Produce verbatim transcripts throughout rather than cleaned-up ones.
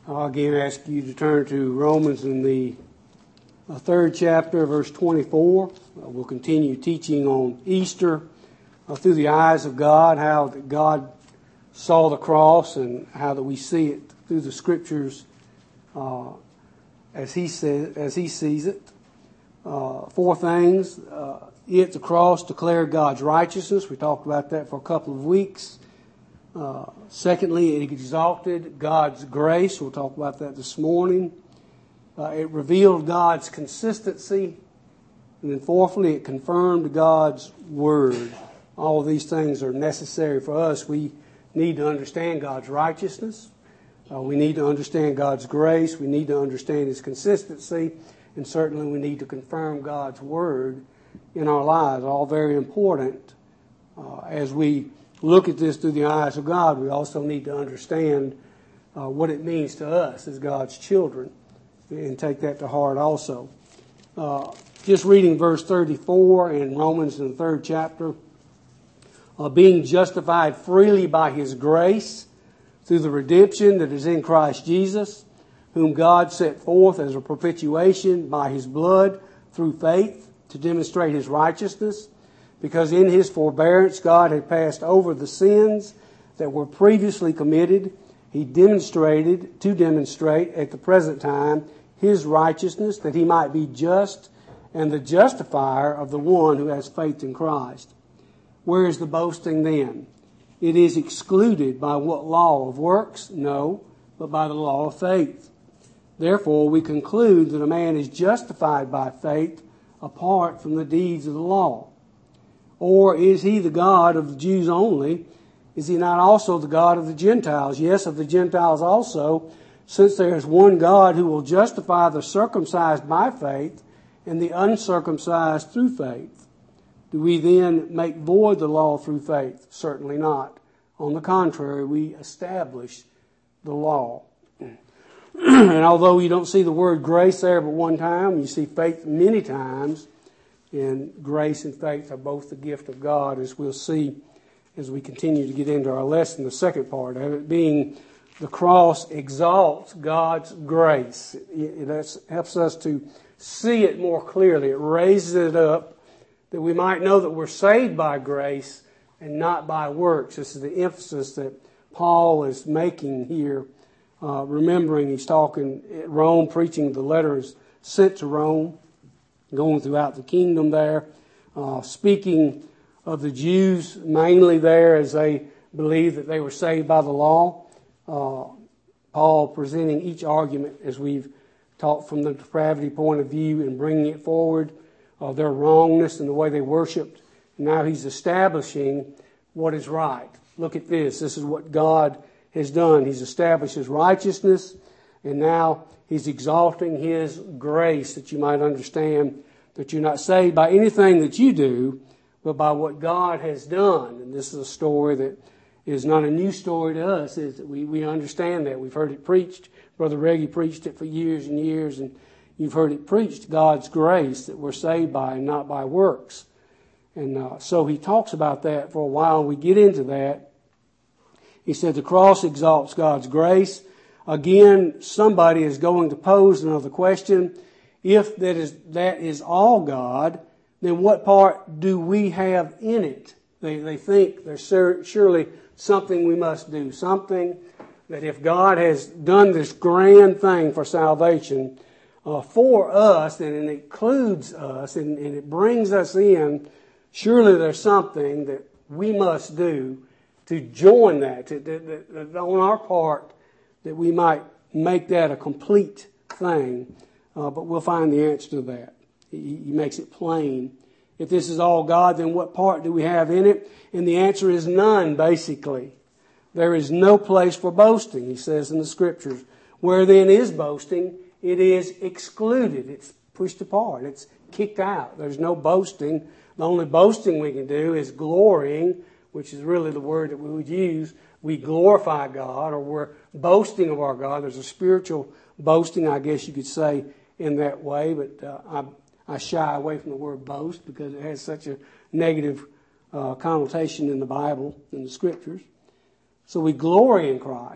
I'll again ask you to turn to Romans in the uh, third chapter, verse twenty-four. Uh, we'll continue teaching on Easter uh, through the eyes of God, how that God saw the cross and how that we see it through the Scriptures uh, as He says, as He sees it. Uh, four things. Uh, it, the cross, declared God's righteousness. We talked about that for a couple of weeks. Uh, secondly, it exalted God's grace. We'll talk about that this morning. Uh, it revealed God's consistency. And then fourthly, it confirmed God's word. All of these things are necessary for us. We need to understand God's righteousness. Uh, we need to understand God's grace. We need to understand His consistency. And certainly we need to confirm God's word in our lives. All very important. Uh, as we look at this through the eyes of God, we also need to understand uh, what it means to us as God's children and take that to heart also. Uh, just reading verse thirty-four in Romans in the third chapter. Uh, being justified freely by His grace through the redemption that is in Christ Jesus, whom God set forth as a propitiation by His blood through faith to demonstrate His righteousness, because in His forbearance God had passed over the sins that were previously committed. He demonstrated, to demonstrate at the present time, His righteousness, that He might be just and the justifier of the one who has faith in Christ. Where is the boasting then? It is excluded by what law of works? No, but by the law of faith. Therefore, we conclude that a man is justified by faith apart from the deeds of the law. Or is He the God of the Jews only? Is He not also the God of the Gentiles? Yes, of the Gentiles also, since there is one God who will justify the circumcised by faith and the uncircumcised through faith. Do we then make void the law through faith? Certainly not. On the contrary, we establish the law. And although you don't see the word grace there but one time, you see faith many times. And grace and faith are both the gift of God, as we'll see as we continue to get into our lesson, the second part of it, being the cross exalts God's grace. It, it helps us to see it more clearly. It raises it up that we might know that we're saved by grace and not by works. This is the emphasis that Paul is making here. Uh, remembering he's talking at Rome, preaching the letters sent to Rome, going throughout the kingdom there, uh, speaking of the Jews mainly there as they believed that they were saved by the law. Uh, Paul presenting each argument as we've taught from the depravity point of view and bringing it forward, uh, their wrongness and the way they worshipped. And now he's establishing what is right. Look at this. This is what God has done. He's established His righteousness, and now He's exalting His grace, that you might understand that you're not saved by anything that you do, but by what God has done. And this is a story that is not a new story to us. Is that we, we understand that. We've heard it preached. Brother Reggie preached it for years and years, and you've heard it preached, God's grace, that we're saved by and not by works. And uh, so he talks about that for a while, and we get into that. He said the cross exalts God's grace. Again, somebody is going to pose another question. If that is, that is all God, then what part do we have in it? They, they think there's surely something we must do. Something that if God has done this grand thing for salvation uh, for us, and it includes us, and, and it brings us in, surely there's something that we must do to join that, to, to, to, on our part, that we might make that a complete thing. Uh, but we'll find the answer to that. He, he makes it plain. If this is all God, then what part do we have in it? And the answer is none, basically. There is no place for boasting, he says in the Scriptures. Where then is boasting? It is excluded. It's pushed apart. It's kicked out. There's no boasting. The only boasting we can do is glorying, which is really the word that we would use. We glorify God, or we're boasting of our God. There's a spiritual boasting, I guess you could say, in that way, but uh, I, I shy away from the word boast because it has such a negative uh, connotation in the Bible, in the Scriptures. So we glory in Christ.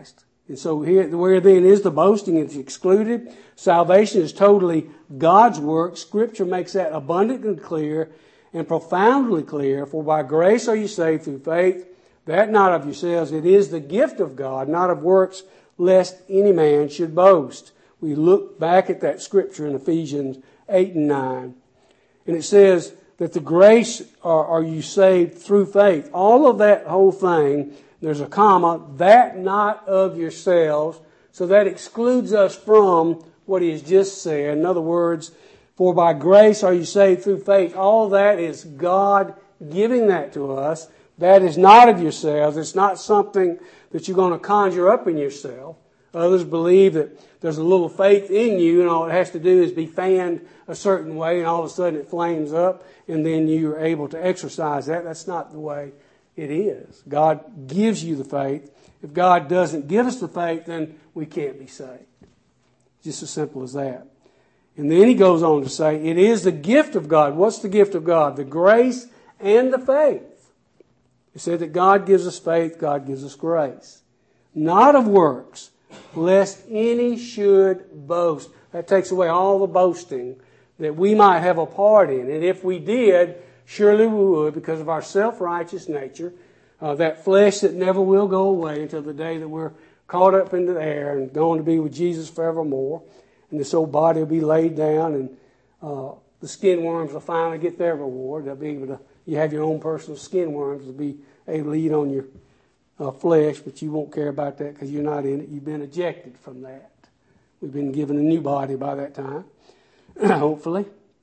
And so here, where then is the boasting? It's excluded. Salvation is totally God's work. Scripture makes that abundantly clear and profoundly clear. For by grace are you saved through faith, that not of yourselves. It is the gift of God, not of works, lest any man should boast. We look back at that scripture in Ephesians eight and nine. And it says that the grace are, are you saved through faith. All of that whole thing, there's a comma, that not of yourselves. So that excludes us from what he has just said. In other words, for by grace are you saved through faith. All that is God giving that to us. That is not of yourselves. It's not something that you're going to conjure up in yourself. Others believe that there's a little faith in you and all it has to do is be fanned a certain way and all of a sudden it flames up and then you're able to exercise that. That's not the way it is. God gives you the faith. If God doesn't give us the faith, then we can't be saved. Just as simple as that. And then he goes on to say, it is the gift of God. What's the gift of God? The grace and the faith. He said that God gives us faith, God gives us grace. Not of works, lest any should boast. That takes away all the boasting that we might have a part in. And if we did, surely we would, because of our self-righteous nature, uh, that flesh that never will go away until the day that we're caught up into the air and going to be with Jesus forevermore. And this old body will be laid down and uh, the skin worms will finally get their reward. They'll be able to, you have your own personal skin worms to be able to eat on your uh, flesh, but you won't care about that because you're not in it. You've been ejected from that. We've been given a new body by that time, hopefully.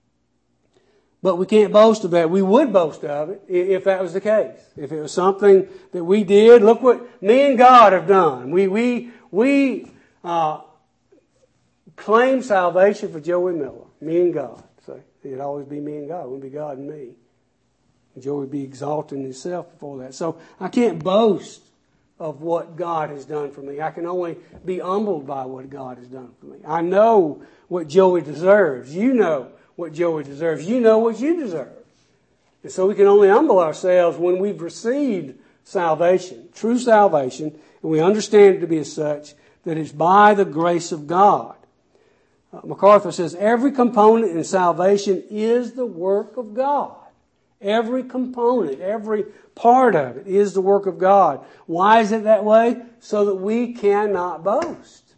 But we can't boast of that. We would boast of it if that was the case. If it was something that we did. Look what me and God have done. We we we uh, claim salvation for Joey Miller. Me and God. So it'd always be me and God. It wouldn't be God and me. And Joey would be exalting himself before that. So I can't boast of what God has done for me. I can only be humbled by what God has done for me. I know what Joey deserves. You know what Joey deserves. You know what you deserve. And so we can only humble ourselves when we've received salvation, true salvation, and we understand it to be as such, that it's by the grace of God. Uh, MacArthur says, every component in salvation is the work of God. Every component, every part of it is the work of God. Why is it that way? So that we cannot boast.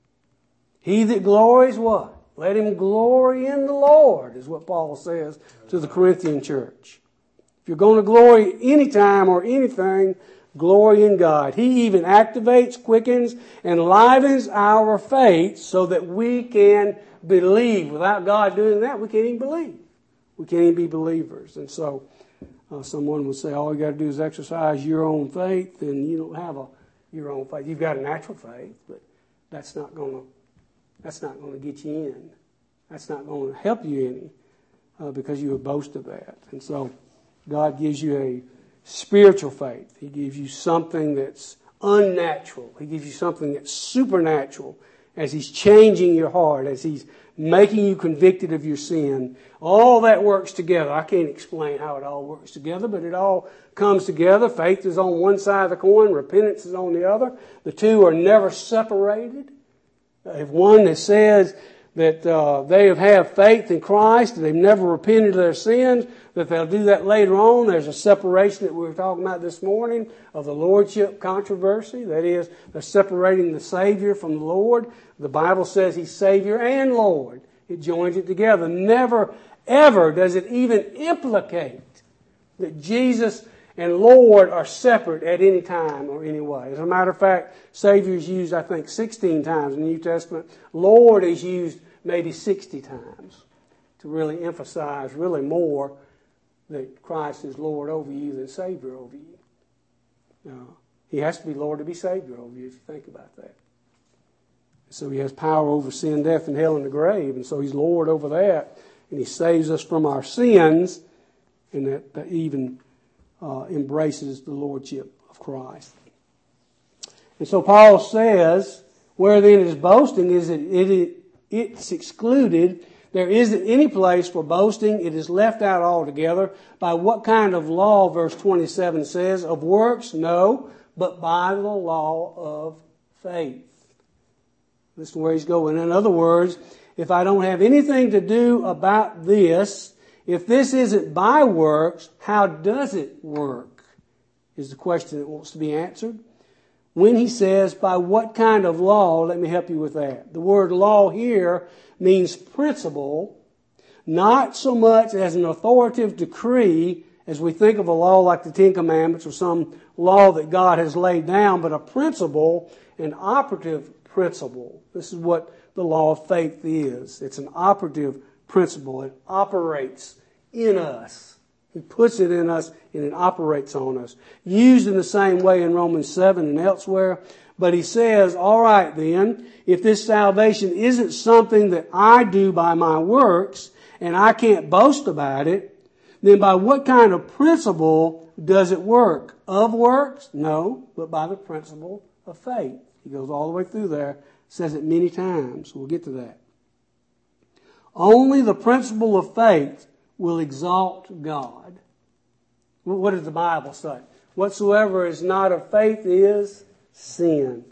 He that glories what? Let him glory in the Lord, is what Paul says to the Corinthian church. If you're going to glory anytime or anything, glory in God. He even activates, quickens, and enlivens our faith so that we can believe. Without God doing that, we can't even believe. We can't even be believers. And so uh, someone would say, all you got to do is exercise your own faith, and you don't have a your own faith. You've got a natural faith, but that's not going to That's not going to get you in. That's not going to help you any uh, because you would boast of that. And so God gives you a spiritual faith. He gives you something that's unnatural. He gives you something that's supernatural as He's changing your heart, as He's making you convicted of your sin. All that works together. I can't explain how it all works together, but it all comes together. Faith is on one side of the coin. Repentance is on the other. The two are never separated. If one that says that uh, they have faith in Christ and they've never repented of their sins, that they'll do that later on. There's a separation that we were talking about this morning of the lordship controversy. That is, they're separating the Savior from the Lord. The Bible says He's Savior and Lord. It joins it together. Never, ever does it even implicate that Jesus and Lord are separate at any time or any way. As a matter of fact, Savior is used, I think, sixteen times in the New Testament. Lord is used maybe sixty times to really emphasize really more that Christ is Lord over you than Savior over you. Now, He has to be Lord to be Savior over you if you think about that. So He has power over sin, death, and hell, and the grave. And so He's Lord over that. And He saves us from our sins. And that, that even uh, embraces the Lordship of Christ. And so Paul says, where then is boasting is that it, it, it's excluded. There isn't any place for boasting. It is left out altogether. By what kind of law, verse twenty-seven says? Of works? No, but by the law of faith. Listen to where he's going. In other words, if I don't have anything to do about this, if this isn't by works, how does it work? Is the question that wants to be answered. When he says, by what kind of law, let me help you with that. The word law here means principle, not so much as an authoritative decree as we think of a law like the Ten Commandments or some law that God has laid down, but a principle, an operative principle. This is what the law of faith is. It's an operative principle. It operates in us. He puts it in us and it operates on us. Used in the same way in Romans seven and elsewhere. But he says, all right then, if this salvation isn't something that I do by my works and I can't boast about it, then by what kind of principle does it work? Of works? No, but by the principle of faith. He goes all the way through there, says it many times. We'll get to that. Only the principle of faith will exalt God. What does the Bible say? Whatsoever is not of faith is sin.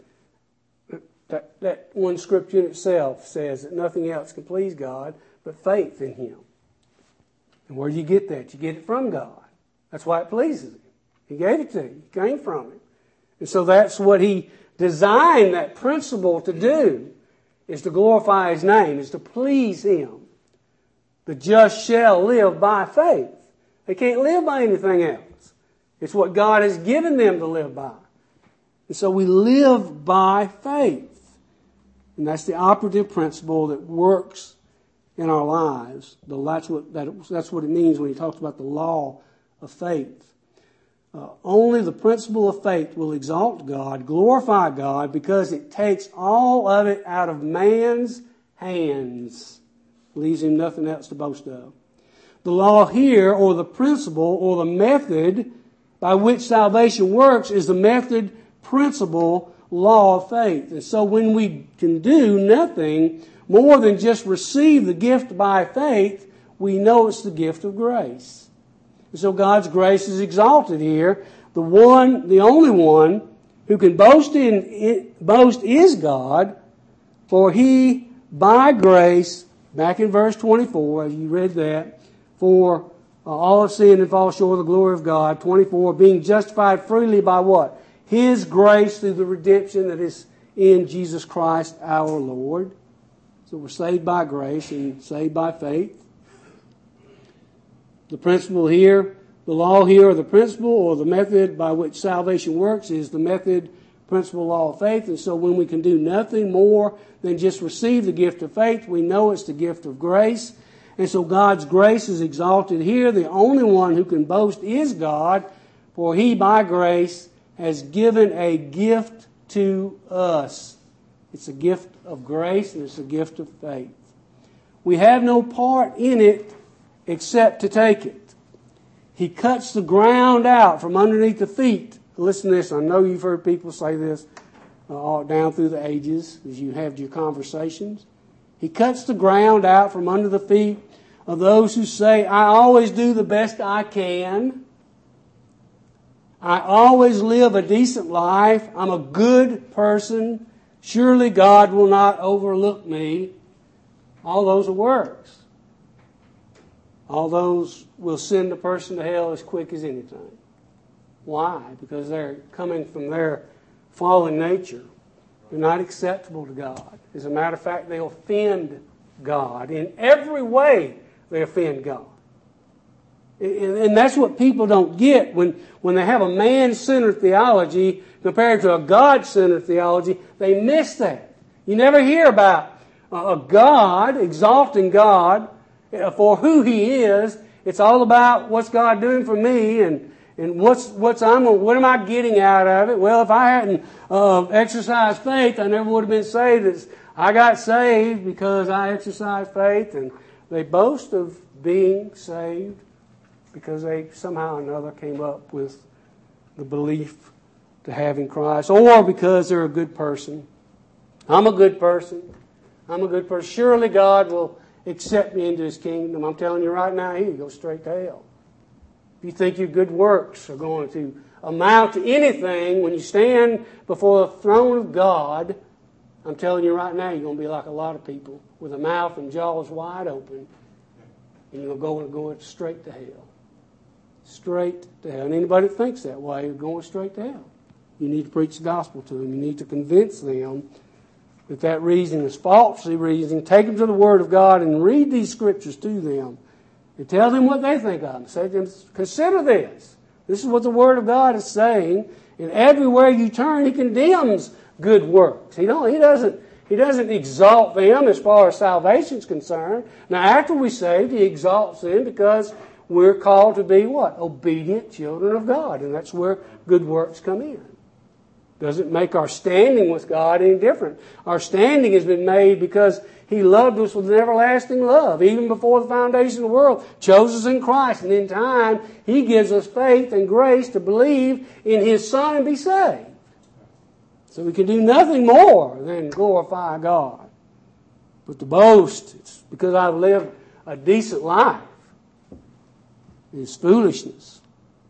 That, that one scripture in itself says that nothing else can please God but faith in Him. And where do you get that? You get it from God. That's why it pleases Him. He gave it to you. It came from Him. And so that's what He designed that principle to do, is to glorify His name, is to please Him. The just shall live by faith. They can't live by anything else. It's what God has given them to live by. And so we live by faith. And that's the operative principle that works in our lives. That's what, that, that's what it means when he talks about the law of faith. Uh, only the principle of faith will exalt God, glorify God, because it takes all of it out of man's hands. Leaves him nothing else to boast of. The law here, or the principle, or the method by which salvation works, is the method, principle, law of faith. And so when we can do nothing more than just receive the gift by faith, we know it's the gift of grace. And so God's grace is exalted here. The one, the only one who can boast in it, boast is God, for He by grace, back in verse twenty-four, as you read that, for uh, all have sinned and fall short of the glory of God. twenty-four, being justified freely by what? His grace through the redemption that is in Jesus Christ our Lord. So we're saved by grace and saved by faith. The principle here, the law here, or the principle or the method by which salvation works is the method, principle, law of faith. And so when we can do nothing more than just receive the gift of faith, we know it's the gift of grace. And so God's grace is exalted here. The only one who can boast is God, for He by grace has given a gift to us. It's a gift of grace and it's a gift of faith. We have no part in it except to take it. He cuts the ground out from underneath the feet. Listen to this. I know you've heard people say this uh, all down through the ages as you have your conversations. He cuts the ground out from under the feet of those who say, I always do the best I can. I always live a decent life. I'm a good person. Surely God will not overlook me. All those are works. All those will send a person to hell as quick as anything. Why? Because they're coming from their fallen nature. They're not acceptable to God. As a matter of fact, they offend God. In every way, they offend God. And that's what people don't get when, when they have a man-centered theology compared to a God-centered theology. They miss that. You never hear about a God, exalting God for who He is. It's all about what's God doing for me and, and what's, what's I'm, what am I getting out of it? Well, if I hadn't uh, exercised faith, I never would have been saved. It's, I got saved because I exercised faith, and they boast of being saved because they somehow or another came up with the belief to have in Christ, or because they're a good person. I'm a good person. I'm a good person. Surely God will accept me into His kingdom. I'm telling you right now, He will go straight to hell. If you think your good works are going to amount to anything, when you stand before the throne of God, I'm telling you right now, you're going to be like a lot of people with a mouth and jaws wide open, and you're going to go straight to hell. Straight to hell. And anybody that thinks that way is going straight to hell. You need to preach the gospel to them. You need to convince them that that reasoning is falsely reasoning. Take them to the Word of God and read these scriptures to them. And tell them what they think of them. Say to them, consider this. This is what the Word of God is saying. And everywhere you turn, He condemns good works. He don't. He doesn't. He doesn't exalt them as far as salvation is concerned. Now, after we're saved, He exalts them because we're called to be what? Obedient children of God. And that's where good works come in. Doesn't make our standing with God any different. Our standing has been made because He loved us with an everlasting love. Even before the foundation of the world, chose us in Christ. And in time, He gives us faith and grace to believe in His Son and be saved. So we can do nothing more than glorify God. But to boast, it's because I've lived a decent life, is foolishness.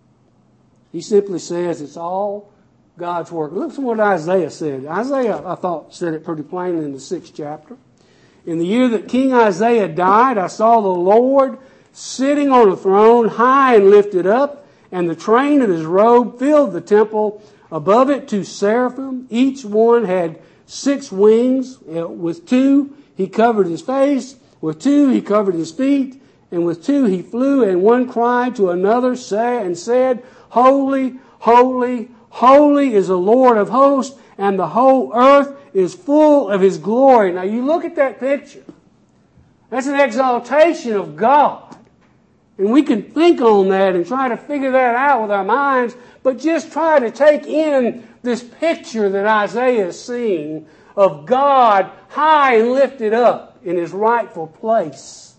He simply says it's all God's work. Look at what Isaiah said. Isaiah, I thought, said it pretty plainly in the sixth chapter. In the year that King Isaiah died, I saw the Lord sitting on a throne, high and lifted up, and the train of His robe filled the temple. Above it, two seraphim. Each one had six wings. With two, He covered His face. With two, He covered His feet. And with two, He flew. And one cried to another and said, Holy, holy, holy is the Lord of hosts, and the whole earth is full of His glory. Now you look at that picture. That's an exaltation of God. And we can think on that and try to figure that out with our minds, but just try to take in this picture that Isaiah is seeing of God high and lifted up in His rightful place.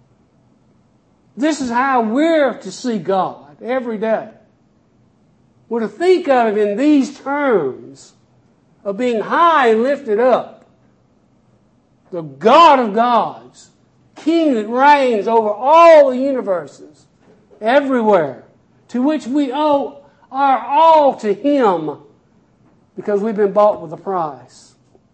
This is how we're to see God every day. We're to think of Him in these terms of being high and lifted up. The God of gods, King that reigns over all the universes, everywhere, to which we owe our all to Him because we've been bought with a price.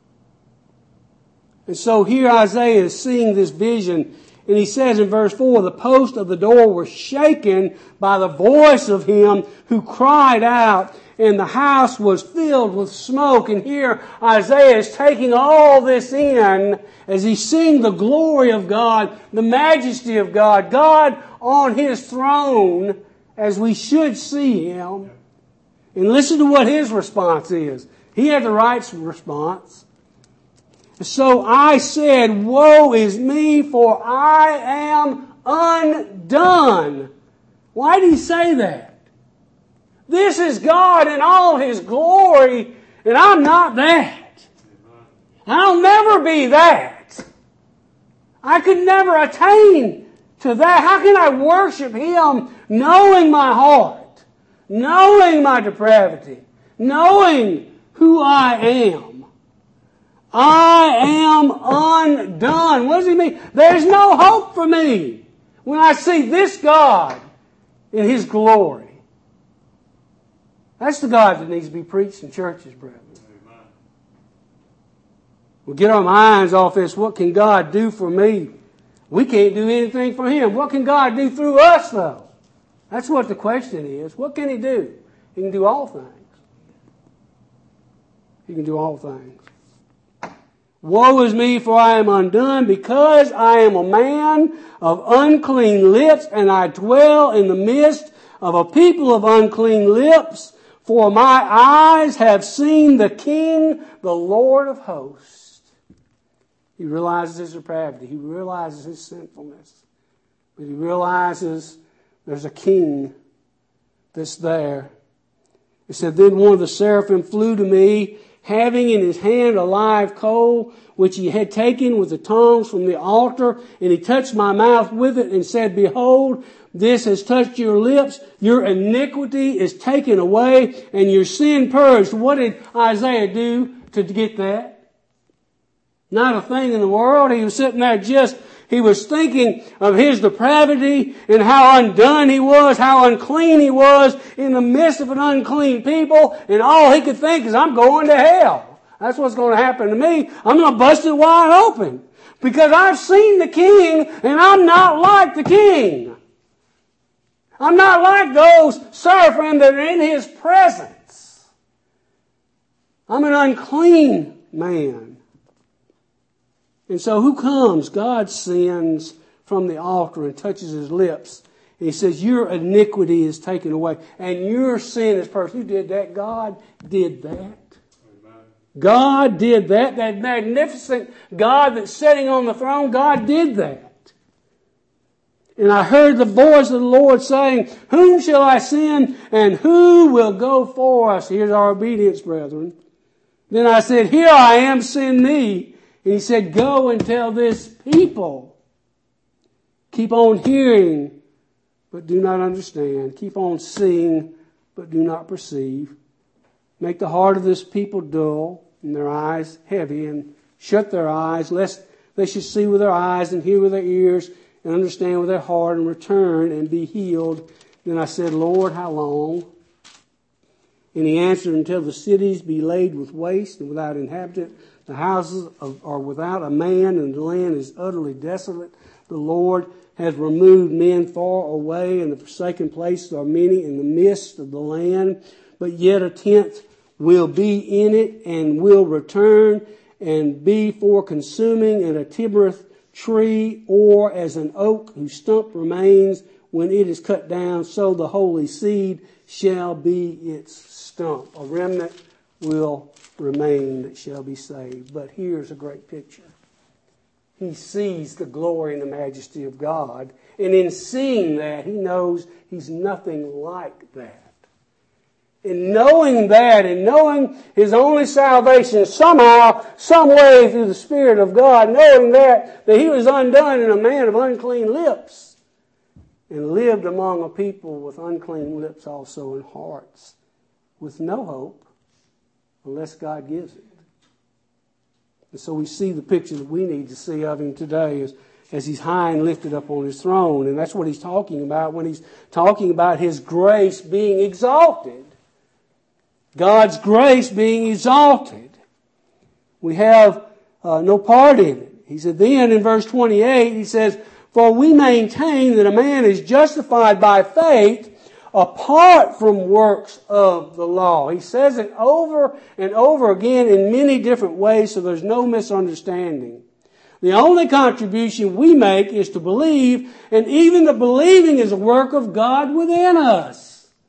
And so here Isaiah is seeing this vision, and he says in verse four, the posts of the door were shaken by the voice of Him who cried out, and the house was filled with smoke. And here Isaiah is taking all this in as he's seeing the glory of God, the majesty of God, God on His throne as we should see Him. And listen to what his response is. He had the right response. So I said, woe is me, for I am undone. Why did he say that? This is God in all His glory, and I'm not that. I'll never be that. I could never attain to that. How can I worship Him knowing my heart, knowing my depravity, knowing who I am? I am undone. What does he mean? There's no hope for me when I see this God in His glory. That's the God that needs to be preached in churches, brethren. We'll get our minds off this. What can God do for me? We can't do anything for Him. What can God do through us, though? That's what the question is. What can He do? He can do all things. He can do all things. Woe is me, for I am undone, because I am a man of unclean lips, and I dwell in the midst of a people of unclean lips. For my eyes have seen the King, the Lord of hosts. He realizes his depravity. He realizes his sinfulness. But he realizes there's a King that's there. It said, then one of the seraphim flew to me, having in his hand a live coal, which he had taken with the tongs from the altar, and he touched my mouth with it and said, behold, this has touched your lips. Your iniquity is taken away and your sin purged. What did Isaiah do to get that? Not a thing in the world. He was sitting there just, He was thinking of his depravity and how undone he was, how unclean he was in the midst of an unclean people. And all he could think is, I'm going to hell. That's what's going to happen to me. I'm going to bust it wide open. Because I've seen the King and I'm not like the King. I'm not like those seraphim that are in his presence. I'm an unclean man. And so who comes? God sends from the altar and touches his lips. And he says, your iniquity is taken away. And your sin is purged. Who did that? God did that. Amen. God did that. That magnificent God that's sitting on the throne, God did that. And I heard the voice of the Lord saying, whom shall I send and who will go for us? Here's our obedience, brethren. Then I said, here I am, send me. And he said, go and tell this people. Keep on hearing, but do not understand. Keep on seeing, but do not perceive. Make the heart of this people dull and their eyes heavy, and shut their eyes, lest they should see with their eyes and hear with their ears and understand with their heart and return and be healed. Then I said, Lord, how long? And he answered, until the cities be laid with waste and without inhabitant. The houses are without a man, and the land is utterly desolate. The Lord has removed men far away, and the forsaken places are many in the midst of the land. But yet a tenth will be in it, and will return, and be for consuming, and a terebinth tree, or as an oak whose stump remains when it is cut down, so the holy seed shall be its stump. A remnant will remain that shall be saved. But here's a great picture. He sees the glory and the majesty of God, and in seeing that, he knows he's nothing like that. In knowing that, and knowing his only salvation somehow, some way through the Spirit of God, knowing that, that he was undone and a man of unclean lips, and lived among a people with unclean lips also in hearts, with no hope, unless God gives it. And so we see the picture that we need to see of him today as, as he's high and lifted up on his throne. And that's what he's talking about when he's talking about his grace being exalted. God's grace being exalted. We have uh, no part in it. He said then in verse twenty-eight, he says, for we maintain that a man is justified by faith apart from works of the law. He says it over and over again in many different ways, so there's no misunderstanding. The only contribution we make is to believe, and even the believing is a work of God within us.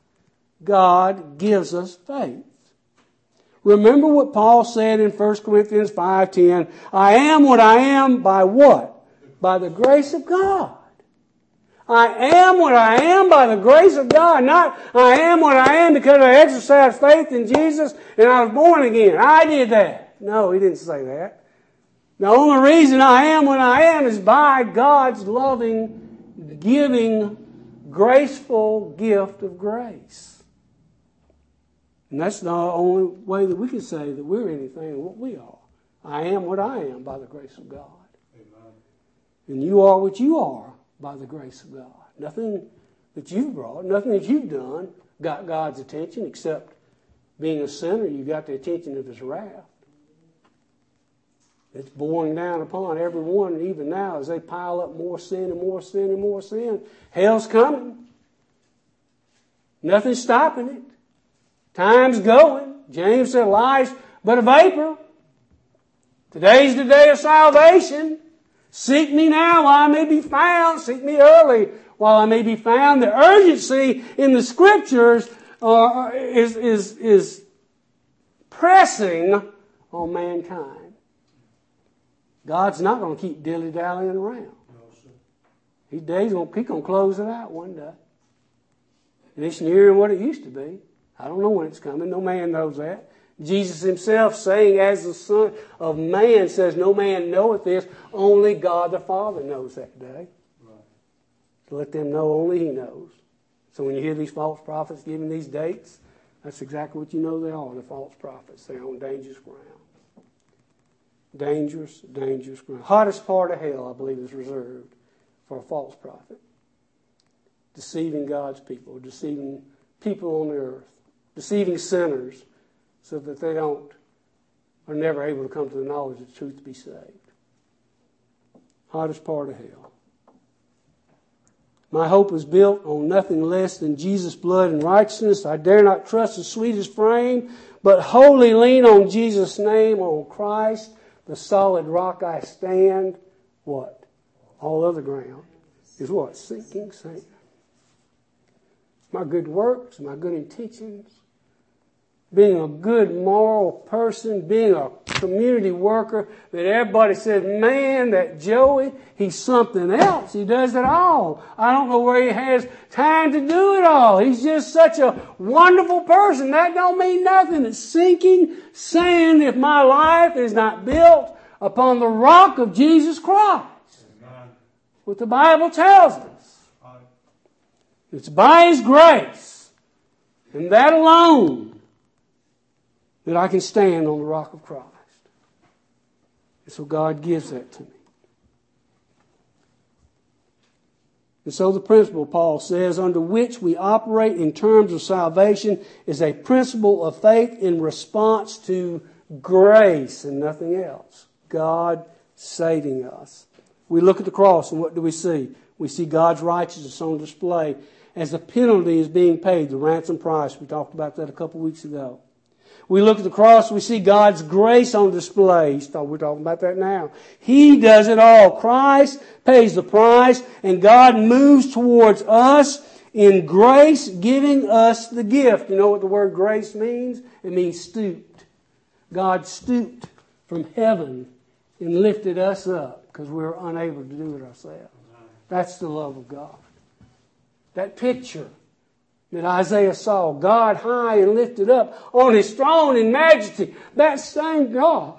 God gives us faith. Remember what Paul said in First Corinthians five ten. I am what I am by what? By the grace of God. I am what I am by the grace of God. Not I am what I am because I exercised faith in Jesus and I was born again. I did that. No, he didn't say that. The only reason I am what I am is by God's loving, giving, graceful gift of grace. And that's the only way that we can say that we're anything what we are. I am what I am by the grace of God. Amen. And you are what you are by the grace of God. Nothing that you've brought, nothing that you've done got God's attention except being a sinner, you got the attention of his wrath. It's borne down upon everyone, even now, as they pile up more sin and more sin and more sin. Hell's coming. Nothing's stopping it. Time's going. James said, life's but a vapor. Today's the day of salvation. Seek me now while I may be found. Seek me early while I may be found. The urgency in the Scriptures uh, is, is, is pressing on mankind. God's not going to keep dilly-dallying around. No, sir. His day's going to close it out one day. And it's nearer what it used to be. I don't know when it's coming. No man knows that. Jesus himself saying, as the Son of Man says, no man knoweth this, only God the Father knows that day. Right. So let them know only he knows. So when you hear these false prophets giving these dates, that's exactly what you know they are, the false prophets. They're on dangerous ground. Dangerous, dangerous ground. Hottest part of hell, I believe, is reserved for a false prophet. Deceiving God's people, deceiving people on the earth, deceiving sinners so that they don't, are never able to come to the knowledge of the truth to be saved. Hottest part of hell. My hope is built on nothing less than Jesus' blood and righteousness. I dare not trust the sweetest frame, but wholly lean on Jesus' name, on Christ, the solid rock I stand. What? All other ground is what? Sinking sand. My good works, my good intentions, being a good moral person, being a community worker, that everybody says, man, that Joey, he's something else. He does it all. I don't know where he has time to do it all. He's just such a wonderful person. That don't mean nothing. It's sinking sand if my life is not built upon the rock of Jesus Christ. Amen. What the Bible tells us. It's by His grace, and that alone, that I can stand on the rock of Christ. And so God gives that to me. And so the principle, Paul says, under which we operate in terms of salvation is a principle of faith in response to grace and nothing else. God saving us. We look at the cross and what do we see? We see God's righteousness on display as the penalty is being paid, the ransom price. We talked about that a couple of weeks ago. We look at the cross, we see God's grace on display. We're talking about that now. He does it all. Christ pays the price, and God moves towards us in grace, giving us the gift. You know what the word grace means? It means stooped. God stooped from heaven and lifted us up because we were unable to do it ourselves. That's the love of God. That picture that Isaiah saw, God high and lifted up on His throne in majesty. That same God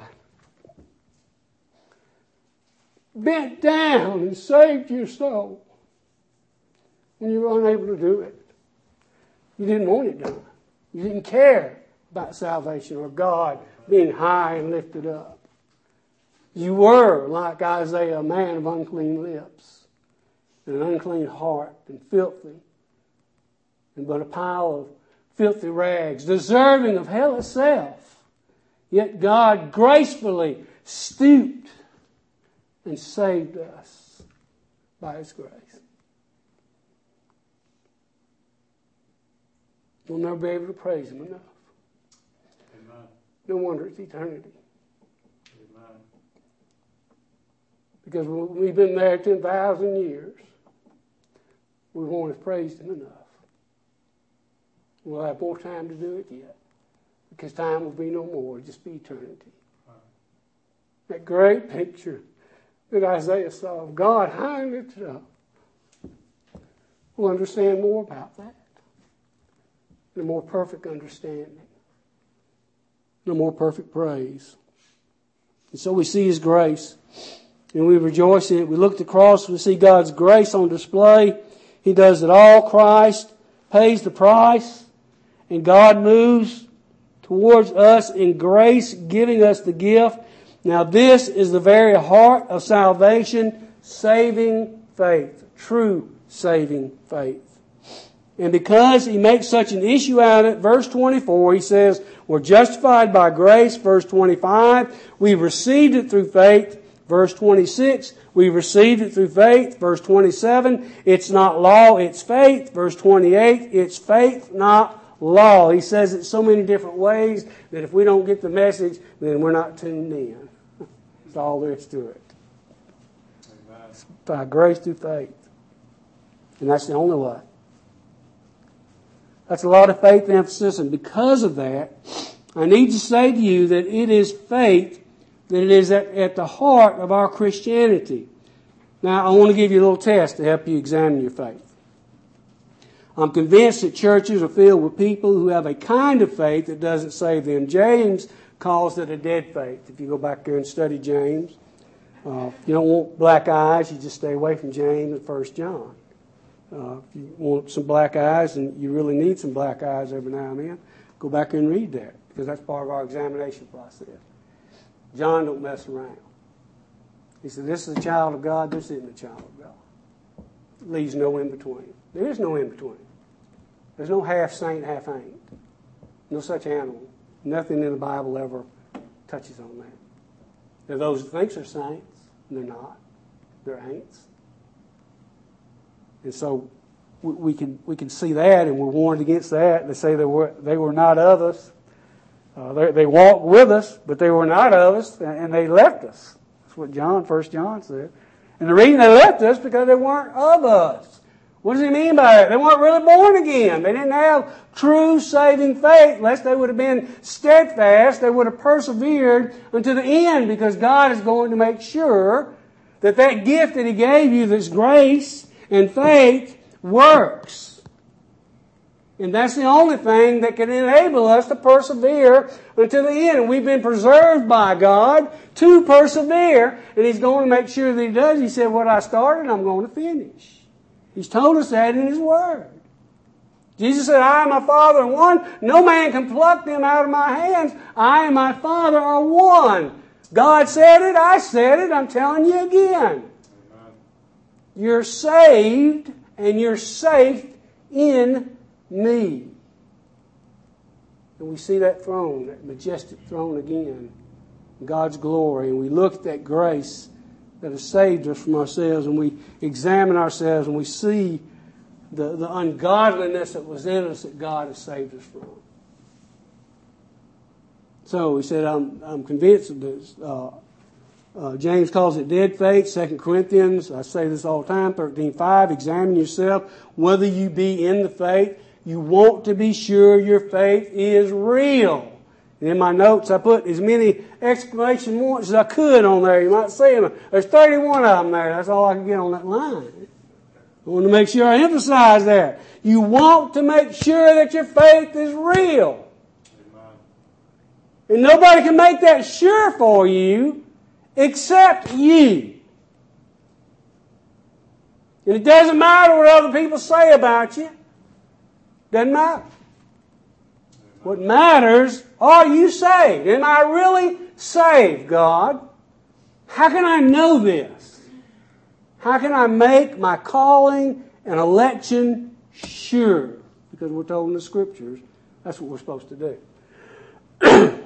bent down and saved your soul when you were unable to do it. You didn't want it done. You didn't care about salvation or God being high and lifted up. You were, like Isaiah, a man of unclean lips, and an unclean heart, and filthy, and but a pile of filthy rags, deserving of hell itself. Yet God gracefully stooped and saved us by His grace. We'll never be able to praise Him enough. Amen. No wonder it's eternity. Amen. Because we've been there ten thousand years. We won't have praised Him enough. We'll have more time to do it yet. Because time will be no more. It'll just be eternity. Right. That great picture that Isaiah saw of God high and lifted up. We'll understand more about that. The more perfect understanding. The more perfect praise. And so we see His grace. And we rejoice in it. We look at the cross. We see God's grace on display. He does it all. Christ pays the price. And God moves towards us in grace, giving us the gift. Now this is the very heart of salvation, saving faith. True saving faith. And because He makes such an issue out of it, verse twenty-four, He says, we're justified by grace. Verse twenty-five, we received it through faith. Verse twenty-six, we received it through faith. Verse twenty-seven, it's not law, it's faith. Verse twenty-eight, it's faith, not law. He says it so many different ways that if we don't get the message, then we're not tuned in. That's all there is to it. Amen. It's by grace through faith. And that's the only way. That's a lot of faith emphasis, and because of that, I need to say to you that it is faith that it is at, at the heart of our Christianity. Now, I want to give you a little test to help you examine your faith. I'm convinced that churches are filled with people who have a kind of faith that doesn't save them. James calls it a dead faith. If you go back there and study James, uh, if you don't want black eyes, you just stay away from James and First John. Uh, if you want some black eyes, and you really need some black eyes every now and then, go back and read that, because that's part of our examination process. John don't mess around. He said, this is a child of God, this isn't a child of God. It leaves no in between. There is no in between. There's no half saint, half ain't. No such animal. Nothing in the Bible ever touches on that. There are those who think they're saints, and they're not. They're ain'ts. And so we, we can we can see that, and we're warned against that. They say they were they were not of us. Uh, they, they walked with us, but they were not of us, and they left us. That's what John, First John said. And the reason they left us because they weren't of us. What does he mean by that? They weren't really born again. They didn't have true saving faith. Lest they would have been steadfast, they would have persevered unto the end, because God is going to make sure that that gift that He gave you, this grace and faith, works. And that's the only thing that can enable us to persevere until the end. And we've been preserved by God to persevere. And He's going to make sure that He does. He said, what I started, I'm going to finish. He's told us that in His Word. Jesus said, I and my Father are one. No man can pluck them out of my hands. I and my Father are one. God said it. I said it. I'm telling you again. Amen. You're saved and you're safe in me. And we see that throne, that majestic throne again, God's glory. And we look at that grace that has saved us from ourselves, and we examine ourselves, and we see the, the ungodliness that was in us that God has saved us from. So he said, I'm, I'm convinced of this. Uh, uh, James calls it dead faith. Second Corinthians, I say this all the time, thirteen five, examine yourself whether you be in the faith. You want to be sure your faith is real. And in my notes, I put as many exclamation points as I could on there. You might see them. There's thirty-one of them there. That's all I can get on that line. I want to make sure I emphasize that. You want to make sure that your faith is real. Amen. And nobody can make that sure for you except you. And it doesn't matter what other people say about you. Doesn't matter. What matters, are you saved? Am I really saved, God? How can I know this? How can I make my calling and election sure? Because we're told in the Scriptures that's what we're supposed to do.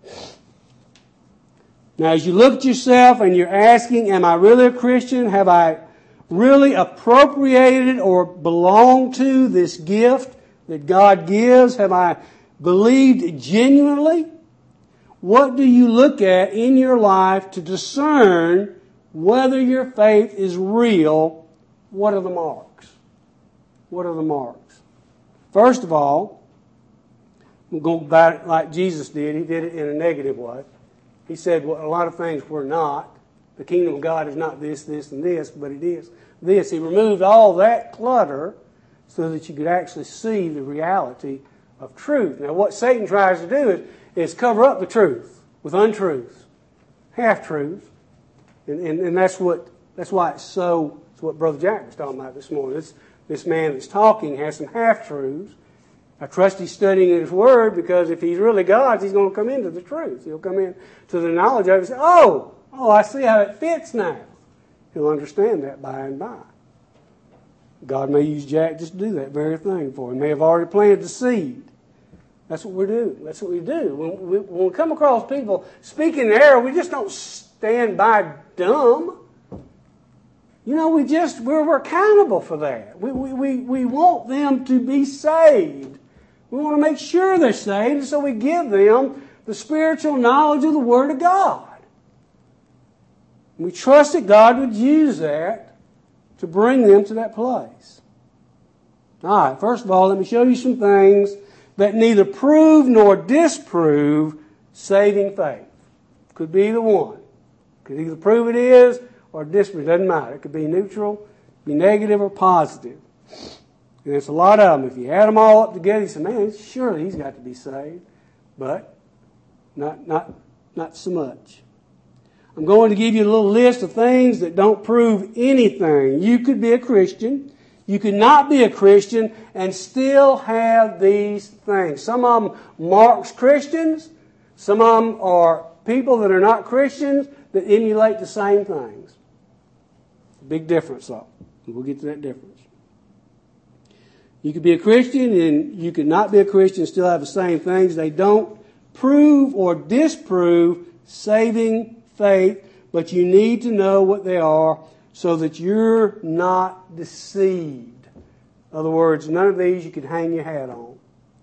Now, as you look at yourself and you're asking, am I really a Christian? Have I really appropriated or belonged to this gift that God gives? Have I believed genuinely? What do you look at in your life to discern whether your faith is real? What are the marks? What are the marks? First of all, we'll go about it like Jesus did. He did it in a negative way. He said, well, a lot of things were not. The kingdom of God is not this, this, and this, but it is this. He removed all that clutter so that you could actually see the reality of truth. Now, what Satan tries to do is, is cover up the truth with untruths, half-truths. And, and, and that's what that's why it's so, it's what Brother Jack was talking about this morning. This, this man that's talking has some half-truths. I trust he's studying His Word, because if he's really God's, he's going to come into the truth. He'll come in to the knowledge of it and say, oh, oh, I see how it fits now. He'll understand that by and by. God may use Jack just to do that very thing for him. He may have already planted the seed. That's what we do. That's what we do. When we, when we come across people speaking in error, we just don't stand by dumb. You know, we just, we're, we're accountable for that. We, we, we, we want them to be saved. We want to make sure they're saved, and so we give them the spiritual knowledge of the Word of God. We trust that God would use that to bring them to that place. All right, first of all, let me show you some things that neither prove nor disprove saving faith. Could be either one. Could either prove it is or disprove. It doesn't matter. It could be neutral, be negative or positive. And there's a lot of them. If you add them all up together, you say, man, surely he's got to be saved. But not, not, not so much. I'm going to give you a little list of things that don't prove anything. You could be a Christian. You could not be a Christian and still have these things. Some of them marks Christians. Some of them are people that are not Christians that emulate the same things. Big difference, though. We'll get to that difference. You could be a Christian and you could not be a Christian and still have the same things. They don't prove or disprove saving faith, but you need to know what they are so that you're not deceived. In other words, none of these you could hang your hat on.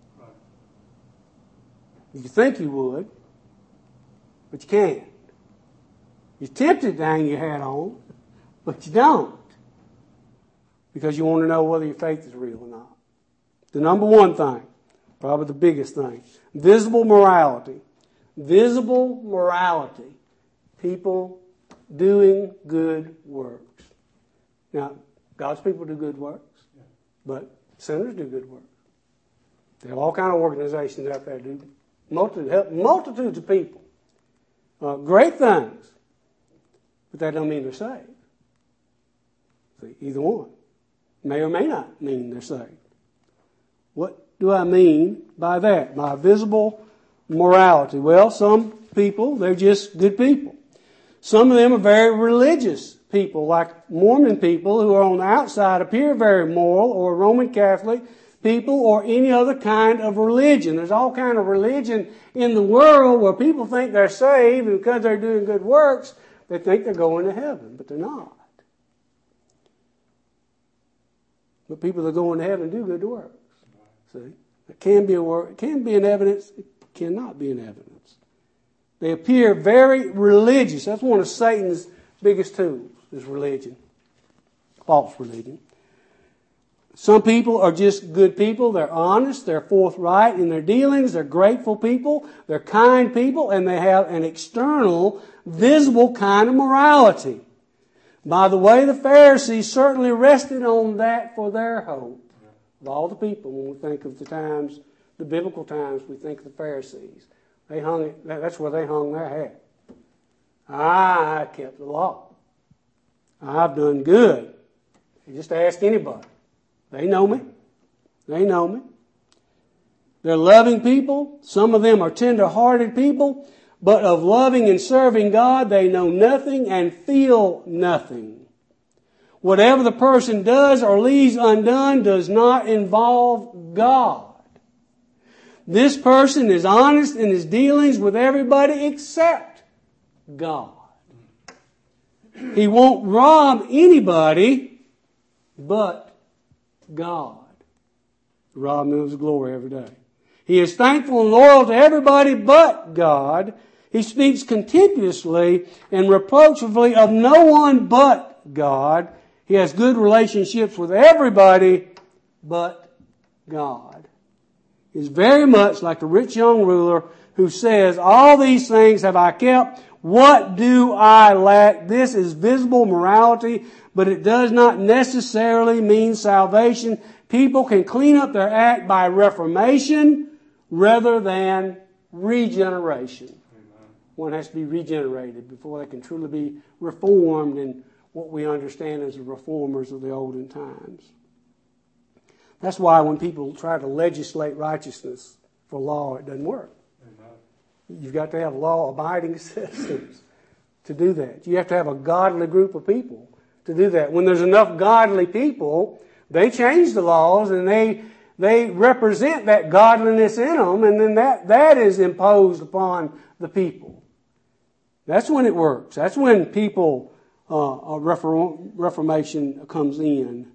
You think you would, but you can't. You're tempted to hang your hat on, but you don't. Because you want to know whether your faith is real or not. The number one thing, probably the biggest thing, visible morality. Visible morality. People doing good works. Now, God's people do good works, but sinners do good works. There are all kinds of organizations out there that do multitudes, help multitudes of people. Uh, great things, but that don't mean they're saved. See, either one may or may not mean they're saved. What do I mean by that? By visible morality. Well, some people, they're just good people. Some of them are very religious people, like Mormon people who are on the outside appear very moral, or Roman Catholic people, or any other kind of religion. There's all kind of religion in the world where people think they're saved, and because they're doing good works, they think they're going to heaven, but they're not. But people that go into heaven do good works. See, it can be a work, it can be an evidence, it cannot be an evidence. They appear very religious. That's one of Satan's biggest tools, is religion, false religion. Some people are just good people. They're honest. They're forthright in their dealings. They're grateful people. They're kind people. And they have an external, visible kind of morality. By the way, the Pharisees certainly rested on that for their hope. Of all the people, when we think of the times, the biblical times, we think of the Pharisees. They hung it, that's where they hung their hat. I kept the law. I've done good. You just ask anybody. They know me. They know me. They're loving people. Some of them are tender-hearted people. But of loving and serving God, they know nothing and feel nothing. Whatever the person does or leaves undone does not involve God. This person is honest in his dealings with everybody except God. He won't rob anybody but God. Rob him of his glory every day. He is thankful and loyal to everybody but God. He speaks contemptuously and reproachfully of no one but God. He has good relationships with everybody but God. He's very much like the rich young ruler who says, all these things have I kept. What do I lack? This is visible morality, but it does not necessarily mean salvation. People can clean up their act by reformation rather than regeneration. Amen. One has to be regenerated before they can truly be reformed in what we understand as the reformers of the olden times. That's why when people try to legislate righteousness for law, it doesn't work. Amen. You've got to have law-abiding citizens to do that. You have to have a godly group of people to do that. When there's enough godly people, they change the laws and they they represent that godliness in them, and then that, that is imposed upon the people. That's when it works. That's when people, uh, a reform, reformation comes in.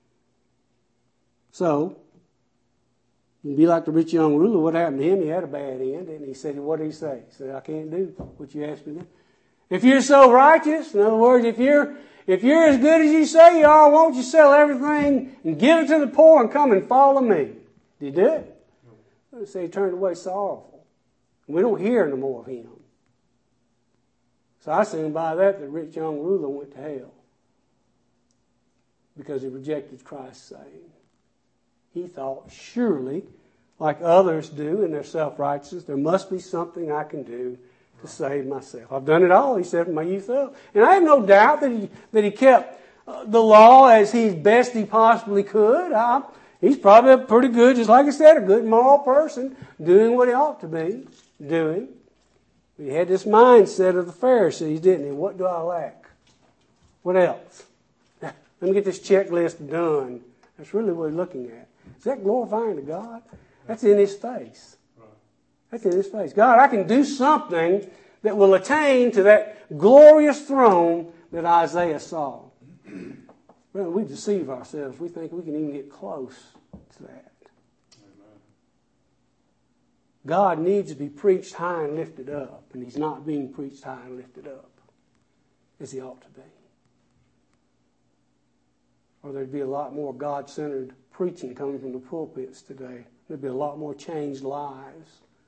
So, you'd be like the rich young ruler. What happened to him? He had a bad end, and he said, what did he say? He said, I can't do what you asked me to do. If you're so righteous, in other words, if you're if you're as good as you say you are, won't you sell everything and give it to the poor and come and follow me? Did he do it? They say he turned away sorrowful. We don't hear no more of him. So I assume by that the rich young ruler went to hell because he rejected Christ's saying. He thought, surely, like others do in their self-righteousness, there must be something I can do to save myself. I've done it all, he said, from my youth up. And I have no doubt that he, that he kept uh, the law as he best he possibly could. I, he's probably a pretty good, just like I said, a good moral person, doing what he ought to be doing. He had this mindset of the Pharisees, didn't he? What do I lack? What else? Let me get this checklist done. That's really what he's looking at. Is that glorifying to God? That's in his face. That's in his face. God, I can do something that will attain to that glorious throne that Isaiah saw. Well, we deceive ourselves. We think we can even get close to that. Amen. God needs to be preached high and lifted up, and he's not being preached high and lifted up as he ought to be. Or there'd be a lot more God-centered preaching coming from the pulpits today. There'd be a lot more changed lives.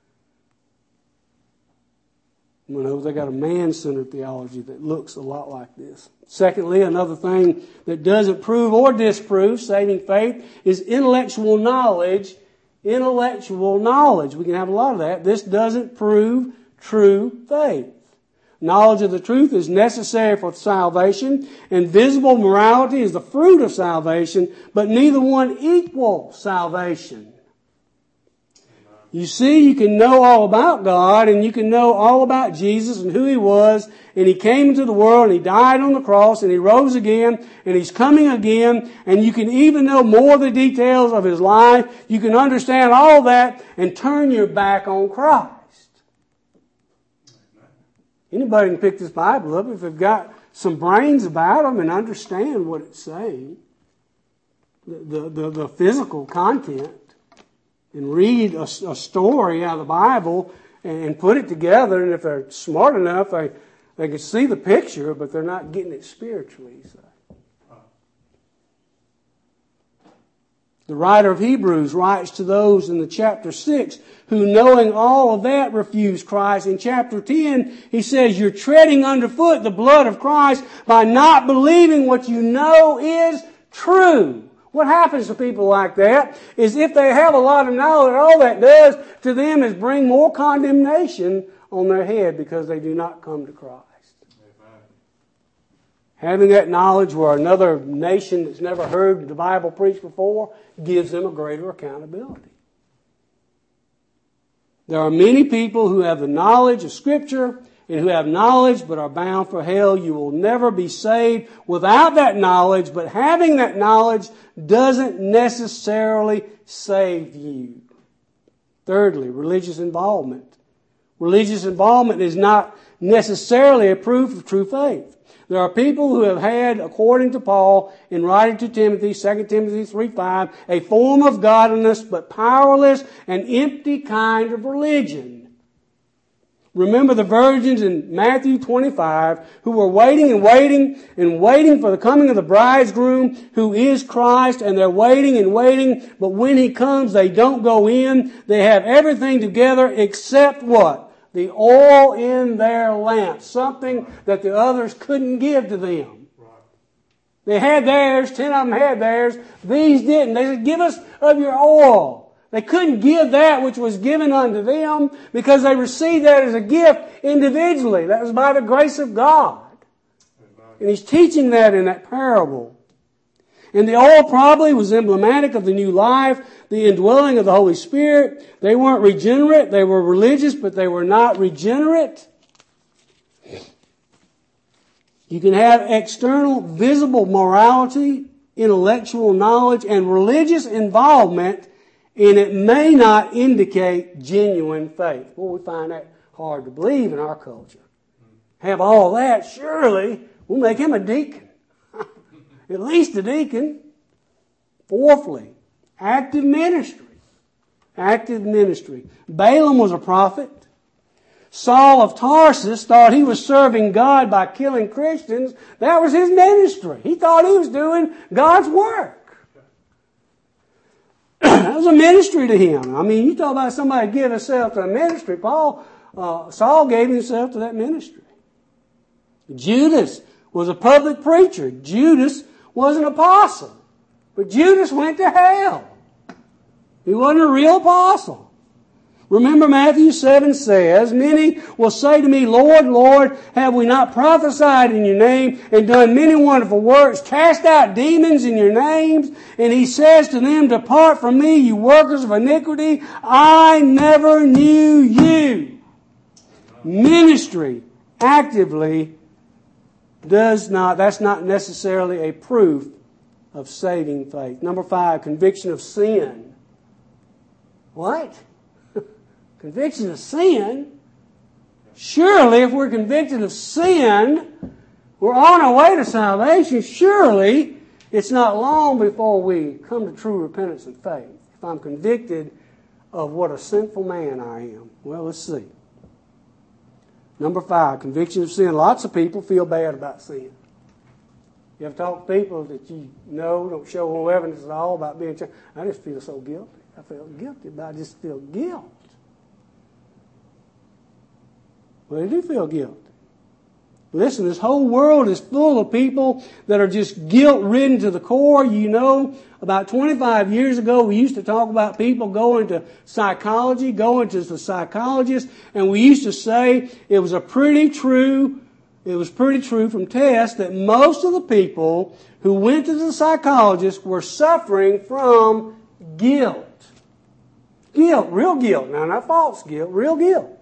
You know, they got a man-centered theology that looks a lot like this. Secondly, another thing that doesn't prove or disprove saving faith is intellectual knowledge. Intellectual knowledge. We can have a lot of that. This doesn't prove true faith. Knowledge of the truth is necessary for salvation, and visible morality is the fruit of salvation, but neither one equal salvation. You see, you can know all about God, and you can know all about Jesus and who he was, and he came into the world, and he died on the cross, and he rose again, and he's coming again, and you can even know more of the details of his life. You can understand all that and turn your back on Christ. Anybody can pick this Bible up if they've got some brains about them and understand what it's saying, the, the, the, the physical content. And read a, a story out of the Bible and, and put it together. And if they're smart enough, they, they can see the picture, but they're not getting it spiritually. So. The writer of Hebrews writes to those in the chapter six who, knowing all of that, refuse Christ. In chapter ten, he says, you're treading underfoot the blood of Christ by not believing what you know is true. What happens to people like that is if they have a lot of knowledge, all that does to them is bring more condemnation on their head because they do not come to Christ. Amen. Having that knowledge where another nation that's never heard the Bible preached before gives them a greater accountability. There are many people who have the knowledge of Scripture and who have knowledge but are bound for hell. You will never be saved without that knowledge, but having that knowledge doesn't necessarily save you. Thirdly, religious involvement. Religious involvement is not necessarily a proof of true faith. There are people who have had, according to Paul, in writing to Timothy, Second Timothy three five, a form of godliness but powerless and empty kind of religion. Remember the virgins in Matthew twenty-five who were waiting and waiting and waiting for the coming of the bridegroom who is Christ, and they're waiting and waiting, but when he comes they don't go in. They have everything together except what? The oil in their lamps, something that the others couldn't give to them. They had theirs, ten of them had theirs, these didn't. They said, give us of your oil. They couldn't give that which was given unto them because they received that as a gift individually. That was by the grace of God. And he's teaching that in that parable. And the oil probably was emblematic of the new life, the indwelling of the Holy Spirit. They weren't regenerate. They were religious, but they were not regenerate. You can have external, visible morality, intellectual knowledge, and religious involvement, and it may not indicate genuine faith. Boy, we find that hard to believe in our culture. Have all that, surely we'll make him a deacon. At least a deacon. Fourthly, active ministry. Active ministry. Balaam was a prophet. Saul of Tarsus thought he was serving God by killing Christians. That was his ministry. He thought he was doing God's work. That was a ministry to him. I mean, you talk about somebody give himself to a ministry. Paul, uh, Saul gave himself to that ministry. Judas was a public preacher. Judas was an apostle. But Judas went to hell. He wasn't a real apostle. Remember Matthew seven says, many will say to me, Lord, Lord, have we not prophesied in your name and done many wonderful works, cast out demons in your names? And he says to them, depart from me, you workers of iniquity. I never knew you. Ministry actively does not, that's not necessarily a proof of saving faith. Number five, conviction of sin. What? Conviction of sin? Surely if we're convicted of sin, we're on our way to salvation. Surely it's not long before we come to true repentance and faith. If I'm convicted of what a sinful man I am. Well, let's see. Number five, conviction of sin. Lots of people feel bad about sin. You ever talk to people that you know don't show no evidence at all about being changed? I just feel so guilty. I feel guilty, but I just feel guilt. Well, they do feel guilty. Listen, this whole world is full of people that are just guilt-ridden to the core. You know, about twenty-five years ago, we used to talk about people going to psychology, going to the psychologist, and we used to say it was a pretty true, it was pretty true from tests that most of the people who went to the psychologist were suffering from guilt. Guilt, real guilt. Now, not false guilt, real guilt.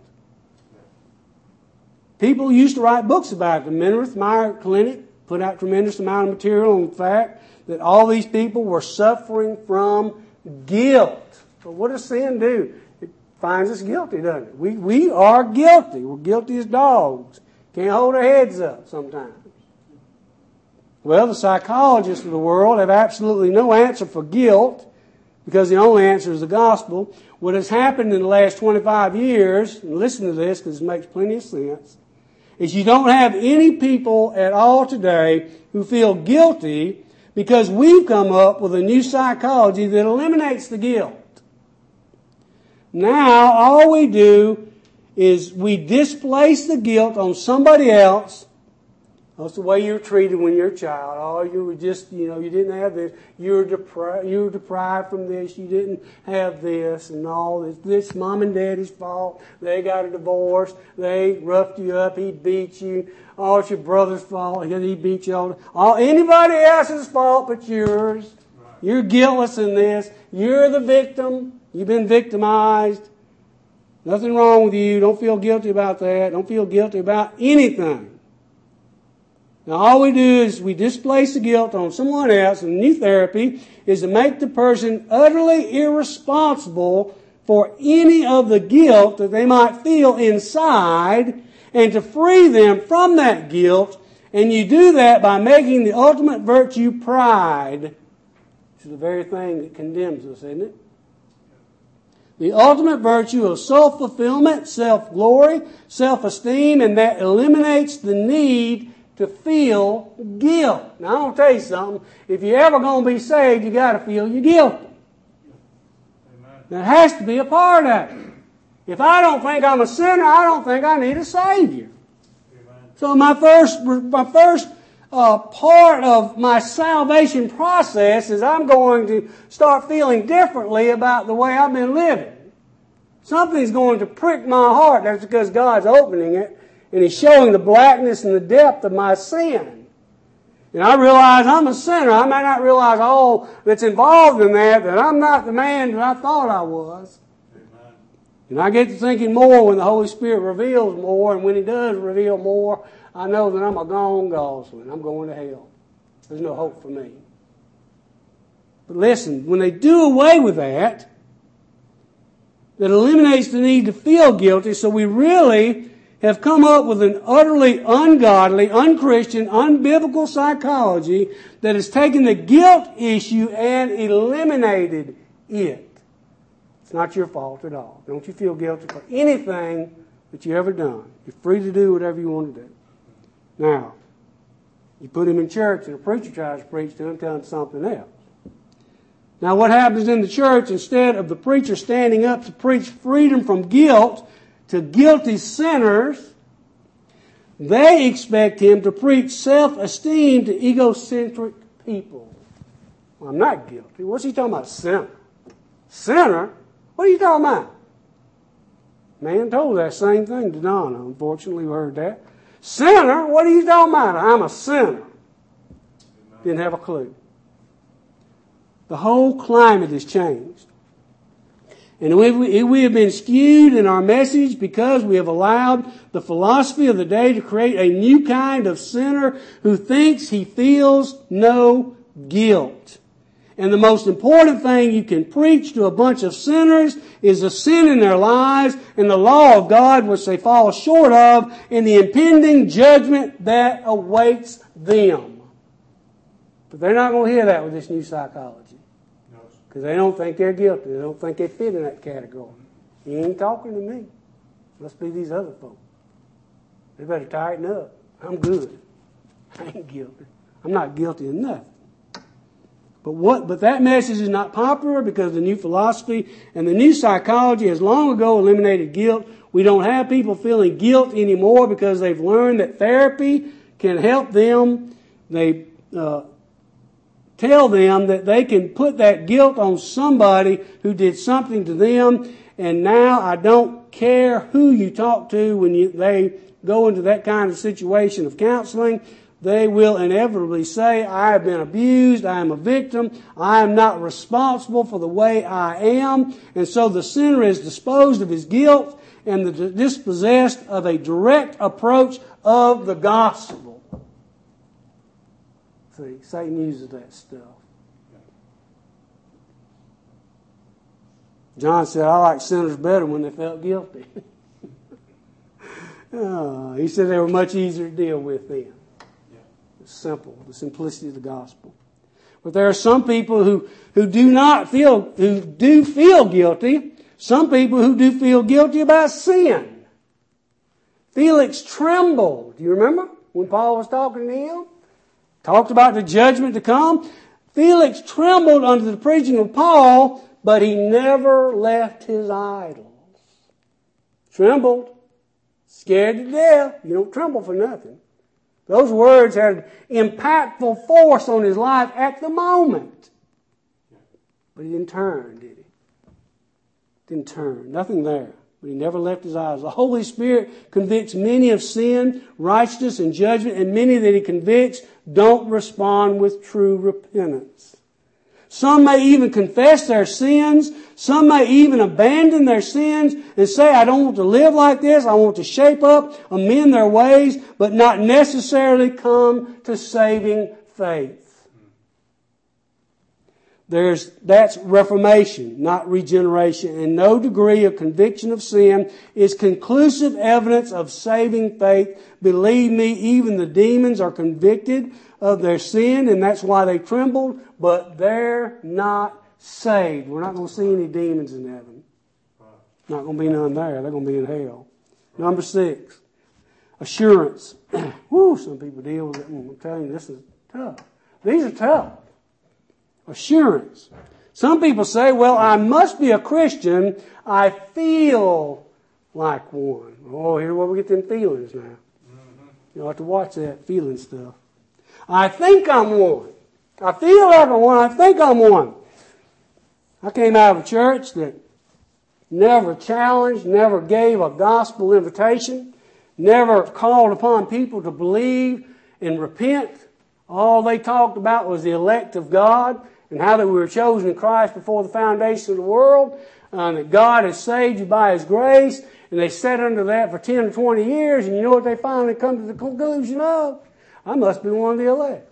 People used to write books about it. The Meredith Meyer Clinic put out a tremendous amount of material on the fact that all these people were suffering from guilt. So what does sin do? It finds us guilty, doesn't it? We, we are guilty. We're guilty as dogs. Can't hold our heads up sometimes. Well, the psychologists of the world have absolutely no answer for guilt because the only answer is the gospel. What has happened in the last twenty-five years, and listen to this because it makes plenty of sense, is you don't have any people at all today who feel guilty because we've come up with a new psychology that eliminates the guilt. Now, all we do is we displace the guilt on somebody else. That's the way you were treated when you're a child. Oh, you were just, you know, you didn't have this. You were deprived, you were deprived from this. You didn't have this and all this. This mom and daddy's fault. They got a divorce. They roughed you up. He beat you. Oh, it's your brother's fault. He beat you all. all anybody else's fault but yours. Right. You're guiltless in this. You're the victim. You've been victimized. Nothing wrong with you. Don't feel guilty about that. Don't feel guilty about anything. Now, all we do is we displace the guilt on someone else, and new therapy is to make the person utterly irresponsible for any of the guilt that they might feel inside and to free them from that guilt. And you do that by making the ultimate virtue pride, which is the very thing that condemns us, isn't it? The ultimate virtue of self-fulfillment, self-glory, self-esteem, and that eliminates the need to feel guilt. Now, I'm going to tell you something. If you're ever going to be saved, you got to feel you're guilty. Amen. That has to be a part of it. If I don't think I'm a sinner, I don't think I need a Savior. Amen. So my first, my first uh, part of my salvation process is I'm going to start feeling differently about the way I've been living. Something's going to prick my heart. That's because God's opening it. And He's showing the blackness and the depth of my sin. And I realize I'm a sinner. I may not realize all that's involved in that, that I'm not the man that I thought I was. Amen. And I get to thinking more when the Holy Spirit reveals more. And when He does reveal more, I know that I'm a gone gosling. I'm going to hell. There's no hope for me. But listen, when they do away with that, that eliminates the need to feel guilty, so we really have come up with an utterly ungodly, unchristian, unbiblical psychology that has taken the guilt issue and eliminated it. It's not your fault at all. Don't you feel guilty for anything that you've ever done. You're free to do whatever you want to do. Now, you put him in church and a preacher tries to preach to him, telling him something else. Now, what happens in the church, instead of the preacher standing up to preach freedom from guilt to guilty sinners, they expect him to preach self-esteem to egocentric people. Well, I'm not guilty. What's he talking about? Sinner. Sinner? What are you talking about? Man told that same thing to Donna. Unfortunately, we heard that. Sinner? What are you talking about? I'm a sinner. Didn't have a clue. The whole climate has changed. And we, we have been skewed in our message because we have allowed the philosophy of the day to create a new kind of sinner who thinks he feels no guilt. And the most important thing you can preach to a bunch of sinners is the sin in their lives and the law of God which they fall short of and the impending judgment that awaits them. But they're not going to hear that with this new psychology. Because they don't think they're guilty. They don't think they fit in that category. He ain't talking to me. Must be these other folks. They better tighten up. I'm good. I ain't guilty. I'm not guilty of nothing. But what? But that message is not popular because the new philosophy and the new psychology has long ago eliminated guilt. We don't have people feeling guilt anymore because they've learned that therapy can help them. They uh, tell them that they can put that guilt on somebody who did something to them. And now I don't care who you talk to when you, they go into that kind of situation of counseling. They will inevitably say, I have been abused, I am a victim, I am not responsible for the way I am. And so the sinner is disposed of his guilt and the dispossessed of a direct approach of the gospel. See, Satan uses that stuff. John said, I like sinners better when they felt guilty. oh, he said they were much easier to deal with then. It's simple, the simplicity of the gospel. But there are some people who, who do not feel, who do feel guilty. Some people who do feel guilty about sin. Felix trembled. Do you remember when Paul was talking to him? Talked about the judgment to come. Felix trembled under the preaching of Paul, but he never left his idols. Trembled. Scared to death. You don't tremble for nothing. Those words had impactful force on his life at the moment. But he didn't turn, did he? Didn't turn. Nothing there. But he never left his eyes. The Holy Spirit convicts many of sin, righteousness, and judgment, and many that he convicts don't respond with true repentance. Some may even confess their sins. Some may even abandon their sins and say, I don't want to live like this. I want to shape up, amend their ways, but not necessarily come to saving faith. There's, that's reformation, not regeneration. And no degree of conviction of sin is conclusive evidence of saving faith. Believe me, even the demons are convicted of their sin, and that's why they trembled, but they're not saved. We're not going to see any demons in heaven. Not going to be none there. They're going to be in hell. Number six, assurance. Woo, some people deal with it. I'm telling you, this is tough. These are tough. Assurance. Some people say, well, I must be a Christian. I feel like one. Oh, here's where we get them feelings now. Mm-hmm. You'll have to watch that feeling stuff. I think I'm one. I feel like I'm one. I think I'm one. I came out of a church that never challenged, never gave a gospel invitation, never called upon people to believe and repent. All they talked about was the elect of God and how that we were chosen in Christ before the foundation of the world, and that God has saved you by His grace. And they sat under that for ten or twenty years, and you know what they finally come to the conclusion of? I must be one of the elect.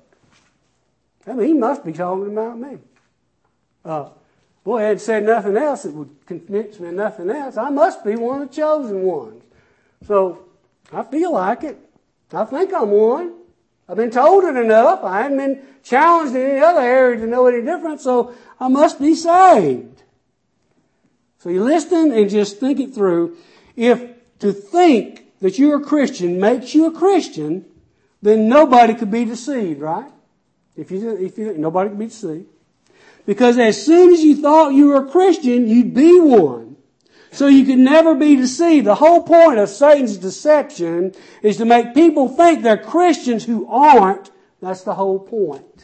I mean, he must be talking about me. Uh, boy, I had said nothing else that would convince me of nothing else. I must be one of the chosen ones. So, I feel like it. I think I'm one. I've been told it enough. I haven't been challenged in any other area to know any different, so I must be saved. So you listen and just think it through. If to think that you're a Christian makes you a Christian, then nobody could be deceived, right? If you, if you, nobody could be deceived. Because as soon as you thought you were a Christian, you'd be one. So you could never be deceived. The whole point of Satan's deception is to make people think they're Christians who aren't. That's the whole point.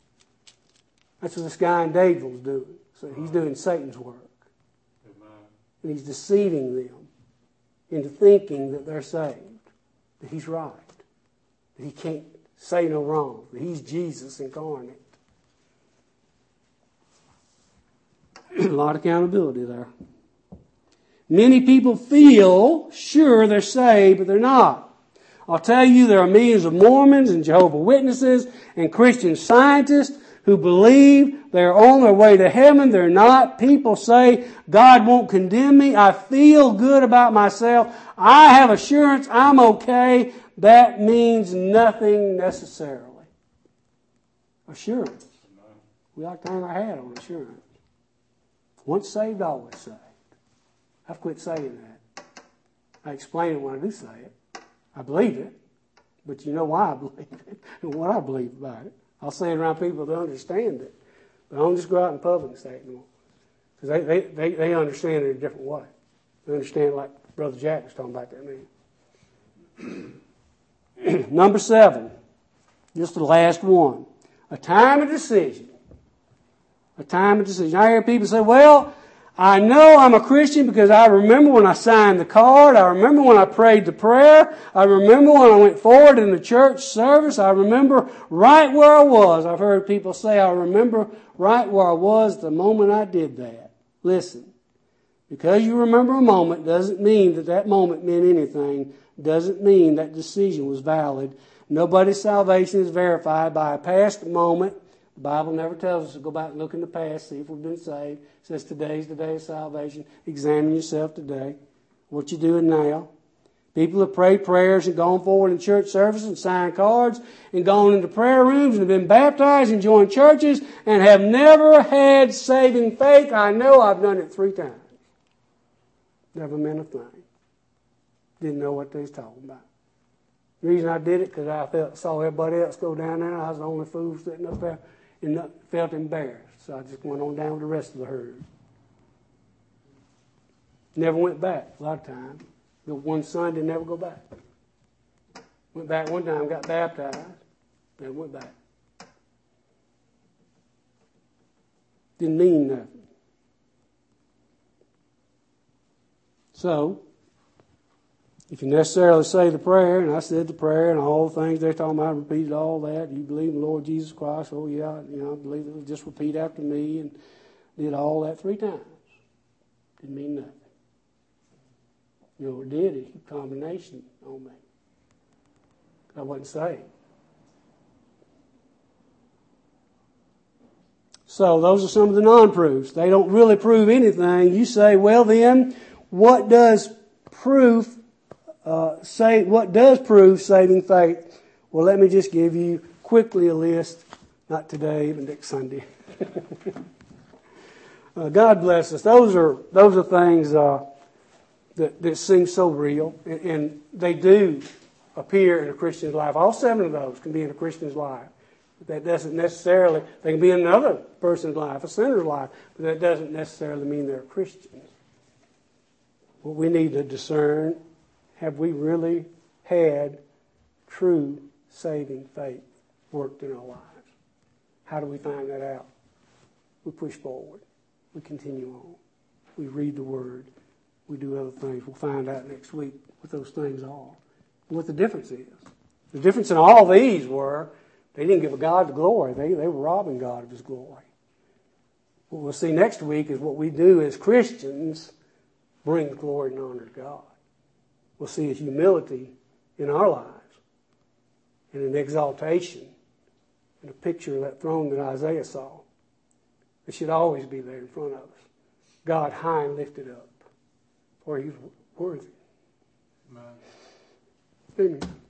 That's what this guy in Dadeville's doing. So he's doing Satan's work. And he's deceiving them into thinking that they're saved, that he's right, that he can't say no wrong, that he's Jesus incarnate. A lot of accountability there. Many people feel sure they're saved, but they're not. I'll tell you, there are millions of Mormons and Jehovah's Witnesses and Christian Scientists who believe they're on their way to heaven. They're not. People say, God won't condemn me. I feel good about myself. I have assurance I'm okay. That means nothing necessarily. Assurance. We like to hang our hat on assurance. Once saved, always saved. I've quit saying that. I explain it when I do say it. I believe it, but you know why I believe it and what I believe about it. I'll say it around people that understand it, but I don't just go out in public and say it anymore. Because they, they, they, they understand it in a different way. They understand it like Brother Jack was talking about that man. Number seven, just the last one. A time of decision. A time of decision. I hear people say, well, I know I'm a Christian because I remember when I signed the card. I remember when I prayed the prayer. I remember when I went forward in the church service. I remember right where I was. I've heard people say, I remember right where I was the moment I did that. Listen, because you remember a moment doesn't mean that that moment meant anything. Doesn't mean that decision was valid. Nobody's salvation is verified by a past moment. The Bible never tells us to go back and look in the past, see if we've been saved. It says today's the day of salvation. Examine yourself today. What you doing now? People have prayed prayers and gone forward in church services and signed cards and gone into prayer rooms and have been baptized and joined churches and have never had saving faith. I know I've done it three times. Never meant a thing. Didn't know what they was talking about. The reason I did it because I felt, saw everybody else go down there. I was the only fool sitting up there and felt embarrassed. So I just went on down with the rest of the herd. Never went back a lot of times. The one Sunday, never go back. Went back one time, got baptized, then went back. Didn't mean nothing. So, if you necessarily say the prayer, and I said the prayer and all the things they're talking about, I repeated all that. You believe in the Lord Jesus Christ? Oh yeah, you know, I believe it. Just repeat after me, and did all that three times. Didn't mean nothing. You know what it did? It heaped condemnation on me. I wasn't saved. So those are some of the non-proofs. They don't really prove anything. You say, well then, what does proof uh, say? What does prove saving faith? Well, let me just give you quickly a list. Not today, but next Sunday. uh, God bless us. Those are those are things uh, that that seem so real, and, and they do appear in a Christian's life. All seven of those can be in a Christian's life. That doesn't necessarily, they can be in another person's life, a sinner's life, but that doesn't necessarily mean they're Christians. What we need to discern, have we really had true saving faith worked in our lives? How do we find that out? We push forward. We continue on. We read the Word. We do other things. We'll find out next week what those things are, what the difference is. The difference in all these were, they didn't give God the glory. They, they were robbing God of His glory. What we'll see next week is what we do as Christians brings glory and honor to God. We'll see His humility in our lives and an exaltation and a picture of that throne that Isaiah saw. It should always be there in front of us. God high and lifted up, for He's worthy. Amen. Amen.